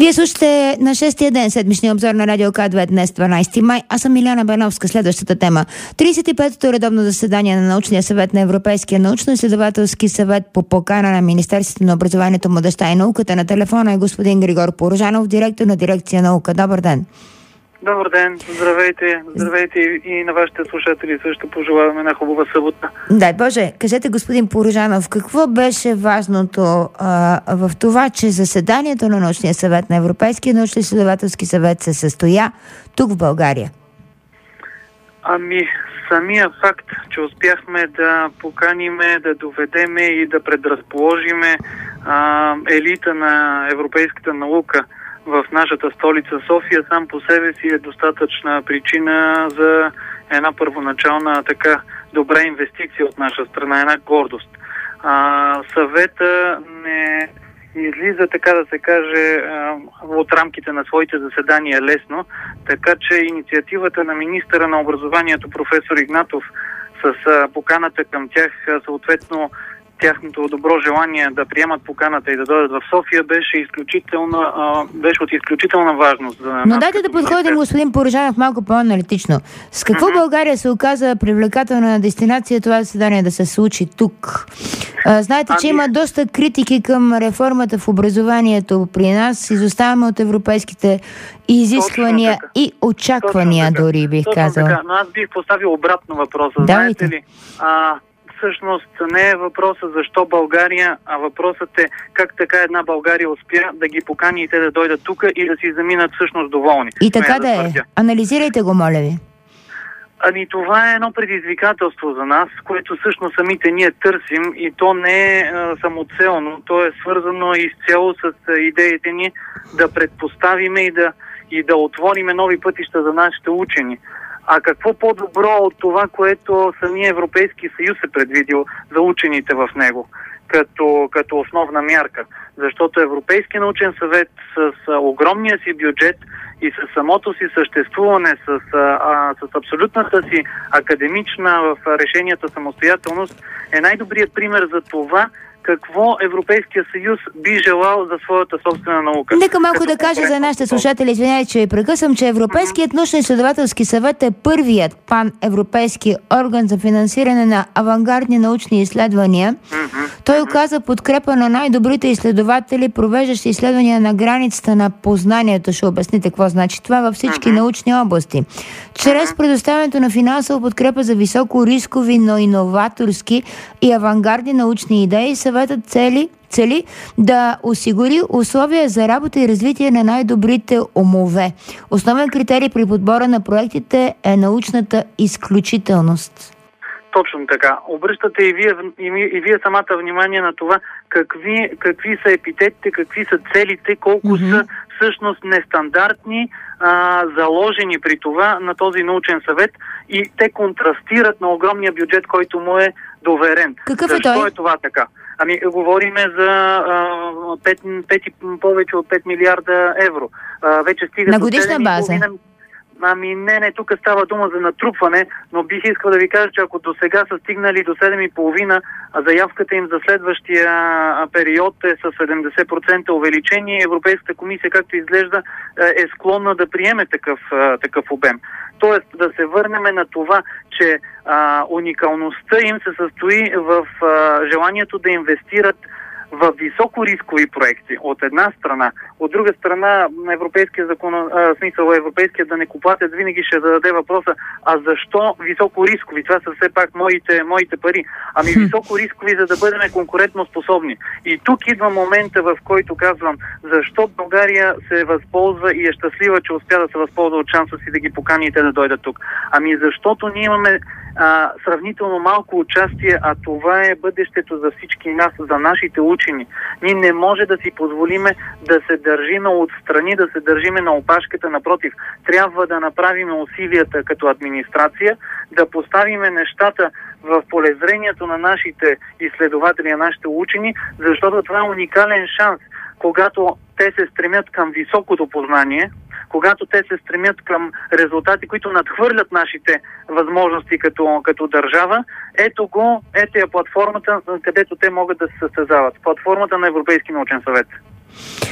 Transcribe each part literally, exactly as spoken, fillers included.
Вие слушате на шестия ден седмичния обзор на Радио К две днес, дванайсети май. Аз съм Миляна Бановска. Следващата тема. тридесет и петото редовно заседание на Научния съвет на Европейския научно-изследователски съвет по покана на Министерството на образованието, младежта и науката. На телефона е господин Григор Порожанов, директор на дирекция наука. Добър ден. Добър ден, здравейте, здравейте и на вашите слушатели също пожелаваме една хубава събота. Дай Боже, кажете, господин Порожанов, какво беше важното а, в това, че заседанието на Научния съвет на Европейския научно-изследователски съвет се състоя тук в България? Ами, самия факт, че успяхме да поканиме, да доведеме и да предразположиме а, елита на европейската наука в нашата столица София, сам по себе си е достатъчна причина за една първоначална така добра инвестиция от наша страна, една гордост. А, съвета не излиза, така да се каже, от рамките на своите заседания лесно, така че инициативата на министъра на образованието професор Игнатов с поканата към тях, съответно тяхното добро желание да приемат поканата и да дойдат в София беше изключително, а, беше от изключителна важност. За Но дайте да подходим, господин Порожанов, малко по-аналитично. С какво mm-hmm. България се оказа привлекателна дестинация това заседание да се случи тук? А, знаете, а, че има доста критики към реформата в образованието при нас. Изоставаме от европейските изисквания и очаквания, дори бих Точно казал. Така. Но аз бих поставил обратно въпроса. Давайте. Знаете ли? А, Всъщност не е въпроса защо България, а въпросът е как така една България успя да ги покани и те да дойдат тук и да си заминат всъщност доволни. И така да е. Анализирайте го, моля ви. Ами това е едно предизвикателство за нас, което всъщност самите ние търсим и то не е а, самоцелно, то е свързано изцяло с а, идеите ни да предпоставиме и да, и да отвориме нови пътища за нашите учени. А какво по-добро от това, което самия Европейски съюз е предвидил за учените в него, като, като основна мярка? Защото Европейски научен съвет с, с огромния си бюджет и с самото си съществуване, с, а, с абсолютната си академична в решенията самостоятелност, е най-добрият пример за това, какво Европейския съюз би желал за своята собствена наука. Нека малко Като да кажа за нашите слушатели, извинявай, че ви прекъсвам, че Европейският mm-hmm. научно-изследователски съвет е първият пан-европейски орган за финансиране на авангардни научни изследвания. Mm-hmm. Той оказа подкрепа на най-добрите изследователи, провеждащи изследвания на границата на познанието. Ще обясните какво значи това във всички mm-hmm. научни области. Чрез mm-hmm. предоставянето на финансова подкрепа за високо рискови, но иноваторски и авангардни научни идеи, съветът цели, цели да осигури условия за работа и развитие на най-добрите умове. Основен критерий при подбора на проектите е научната изключителност. Точно така. Обръщате и вие, и вие самата внимание на това какви, какви са епитетите, какви са целите, колко mm-hmm. са всъщност нестандартни, а, заложени при това на този научен съвет и те контрастират на огромния бюджет, който му е доверен. Какъв Защо е той? е това така? Ами, говориме за а, пет, пет, повече от пет милиарда евро. А, вече стига на годишна база? Ами не, не, тук става дума за натрупване, но бих искал да ви кажа, че ако до сега са стигнали до седем и половина, а заявката им за следващия период е с седемдесет процента увеличение, Европейската комисия, както изглежда, е склонна да приеме такъв, такъв обем. Тоест да се върнем на това, че а, уникалността им се състои в а, желанието да инвестират в високо рискови проекти, от една страна. От друга страна, европейския закон, а, смисъл европейския данъкоплатец винаги ще зададе въпроса, а защо високо рискови? Това са все пак моите, моите пари. Ами високо рискови, за да бъдем конкурентно способни. И тук идва момента, в който казвам, защо България се възползва и е щастлива, че успя да се възползва от шанса си да ги покани и те да дойдат тук. Ами защото ние имаме а, сравнително малко участие, а това е бъдещето за всички нас, за нашите учени. Ние не може да си позволиме да се държиме отстрани, да се държиме на опашката. Напротив, трябва да направим усилията като администрация, да поставиме нещата в полезрението на нашите изследователи, на нашите учени, защото това е уникален шанс, когато те се стремят към високото познание, когато те се стремят към резултати, които надхвърлят нашите възможности като, като държава, ето го, ето е платформата, където те могат да се състезават. Платформата на Европейски научен съвет.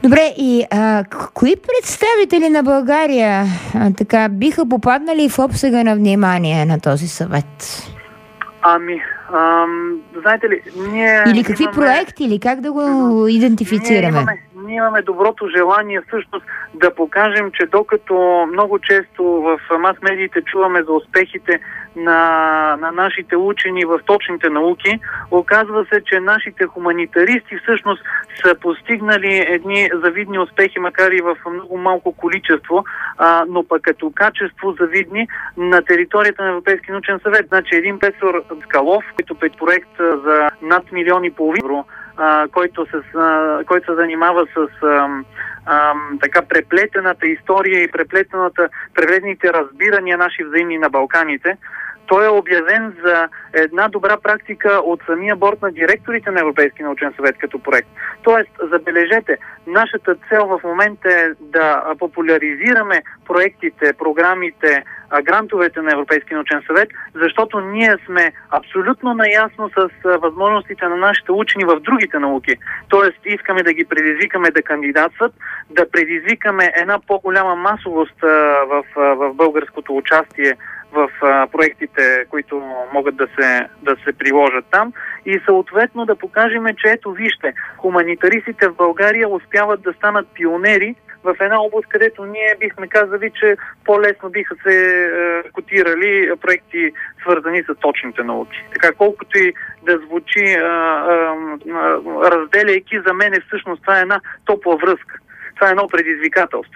Добре, и а, кои представители на България а, така биха попаднали в обсега на внимание на този съвет? Ами, ам, знаете ли, ние... Или какви имаме... проекти, или как да го идентифицираме? Ние имаме, ние имаме доброто желание всъщност да покажем, че докато много често в мас-медиите чуваме за успехите на, на нашите учени в точните науки, оказва се, че нашите хуманитаристи всъщност са постигнали едни завидни успехи, макар и в много малко количество, а, но пък като качество завидни на територията на Европейски научен съвет. Значи един професор Скалов, който пет проект за над милион и половина евро, а, който, се, а, който се занимава с а, а, така преплетената история и преплетената, преплетените разбирания наши взаимни на Балканите. Той е обявен за една добра практика от самия борд на директорите на Европейски научен съвет като проект. Тоест, забележете, нашата цел в момента е да популяризираме проектите, програмите, грантовете на Европейски научен съвет, защото ние сме абсолютно наясно с възможностите на нашите учени в другите науки. Тоест, искаме да ги предизвикаме да кандидатстват, да предизвикаме една по-голяма масовост в, в българското участие в а, проектите, които могат да се, да се приложат там и съответно да покажем, че ето вижте, хуманитаристите в България успяват да станат пионери в една област, където ние бихме казали, че по-лесно биха се е, котирали проекти, свързани с точните науки. Така, колкото и да звучи е, е, разделяйки, за мен всъщност това е една топла връзка. Това е едно предизвикателство.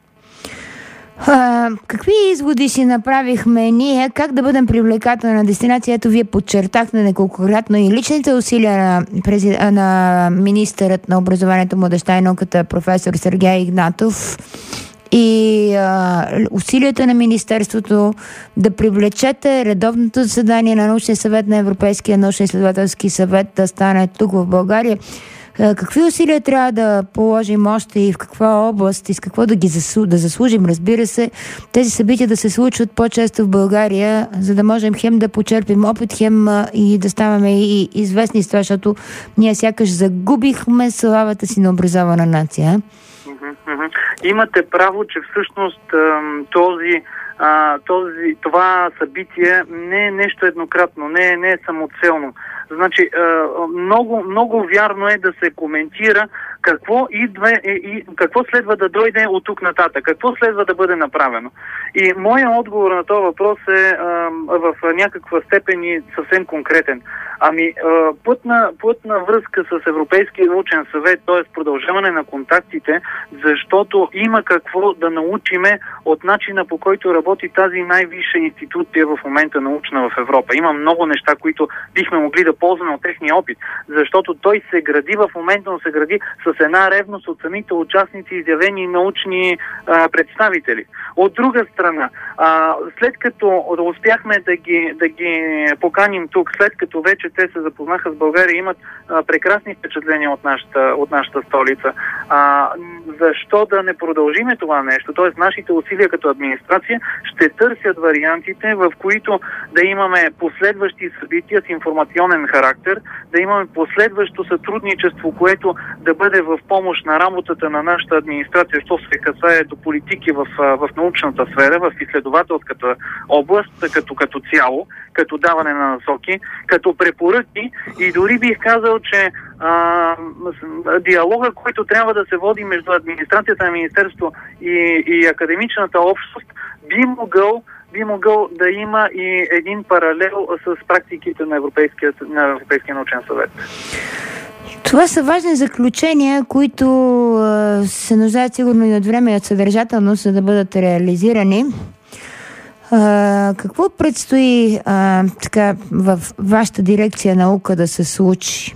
А, какви изводи си направихме ние, как да бъдем привлекателна дестинация? Ето вие подчертахте неколкократно и личните усилия на, прези... на министърът на образованието, младежта и науката професор Сергей Игнатов и а, усилията на Министерството да привлечете редовното заседание на научния съвет на Европейския научно-изследователски съвет да стане тук в България. Какви усилия трябва да положим още и в каква област и с какво да ги заслу... да заслужим, разбира се, тези събития да се случват по-често в България, за да можем хем да почерпим опит, хем и да ставаме и известни с това, защото ние сякаш загубихме славата си на образована нация. Имате право, че всъщност този, този, това събитие не е нещо еднократно, не е, не е самоцелно. Значи, много, много вярно е да се коментира какво идва и какво следва да дойде от тук нататък, какво следва да бъде направено. И моят отговор на този въпрос е в някаква степен и съвсем конкретен. Ами, пътна, пътна връзка с Европейския научен съвет, т.е. продължаване на контактите, защото има какво да научиме от начина, по който работи тази най-висша институция в момента научна в Европа. Има много неща, които бихме могли да ползваме от техния опит, защото той се гради в момента, но се гради с една ревност от самите участници, изявени научни а, представители. От друга страна, а, след като успяхме да ги, да ги поканим тук, след като вече те се запознаха с България, имат а, прекрасни впечатления от нашата, от нашата столица. А, защо да не продължиме това нещо? Тоест, нашите усилия като администрация ще търсят вариантите, в които да имаме последващи събития с информационен характер, да имаме последващо сътрудничество, което да бъде в помощ на работата на нашата администрация, що се касае до политики в, в научната сфера, в изследователската област, като, като цяло, като даване на насоки, като препоръки и дори бих казал, че а, диалога, който трябва да се води между администрацията на Министерство и, и академичната общност, би могъл би могъл да има и един паралел с практиките на Европейския, на Европейския научен съвет. Това са важни заключения, които а, се нуждаят сигурно и от време и от съдържателност, за да бъдат реализирани. А, какво предстои а, така, в вашата дирекция наука да се случи?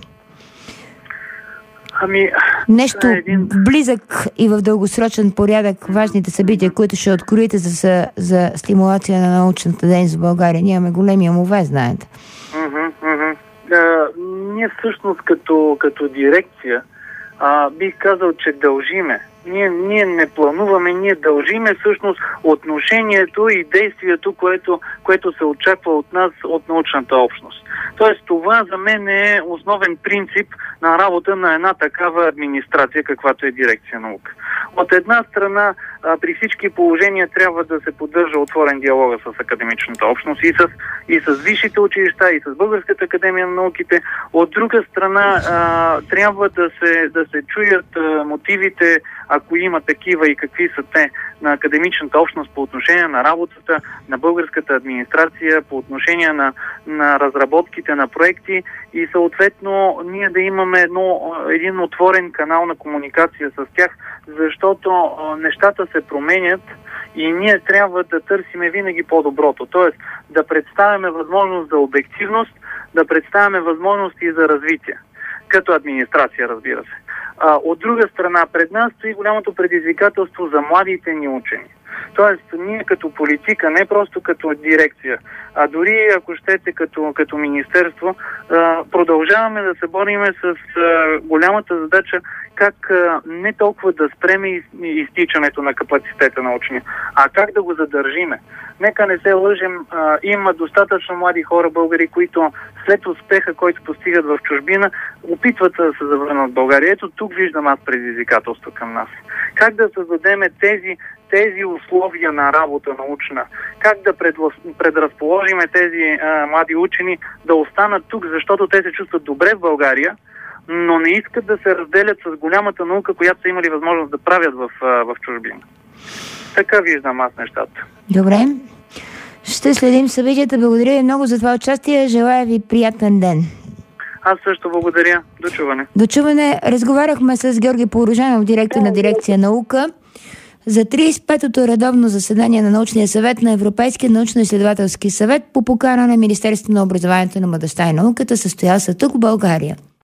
Ами, нещо един... близък и в дългосрочен порядък, важните събития, които ще откроите за, за стимулация на научната дейност в България. Ние имаме големи умове, знаете. Uh-huh, uh-huh. Uh, ние всъщност като, като дирекция а, бих казал, че дължиме Ние, ние не плануваме, ние дължиме всъщност отношението и действието, което, което се очаква от нас, от научната общност. Тоест това за мен е основен принцип на работа на една такава администрация, каквато е дирекция наука. От една страна, при всички положения трябва да се поддържа отворен диалог с академичната общност и с, и с висшите училища, и с Българската академия на науките. От друга страна, трябва да се, да се чуят мотивите, ако има такива и какви са те, на академичната общност по отношение на работата на българската администрация, по отношение на, на разработките на проекти и съответно ние да имаме едно, един отворен канал на комуникация с тях, защото нещата се променят и ние трябва да търсиме винаги по-доброто. Тоест да представяме възможност за обективност, да представяме възможности за развитие. Като администрация, разбира се. А, от друга страна, пред нас стои голямото предизвикателство за младите ни учени. Тоест, ние като политика, не просто като дирекция, а дори, ако щете, като, като министерство, а, продължаваме да се бориме с а, голямата задача как а, не толкова да спреме из, изтичането на капацитета на учения, а как да го задържиме. Нека не се лъжем, а, има достатъчно млади хора, българи, които след успеха, който постигат в чужбина, опитват да се завърнат в България. Ето тук виждам аз предизвикателство към нас. Как да създадем тези, тези условия на работа научна? Как да предразположиме тези а, млади учени да останат тук, защото те се чувстват добре в България, но не искат да се разделят с голямата наука, която са имали възможност да правят в, в чужбина. Така виждам аз нещата. Добре. Ще следим събитията. Благодаря ви много за това участие. Желая ви приятен ден. Аз също благодаря. До чуване. До чуване. Разговаряхме с Георги Порожанов, директор на дирекция наука, за тридесет и петото редовно заседание на научния съвет на Европейския научно-изследователски съвет по покана на Министерството на образованието, на младежта и науката, състоял се тук в България.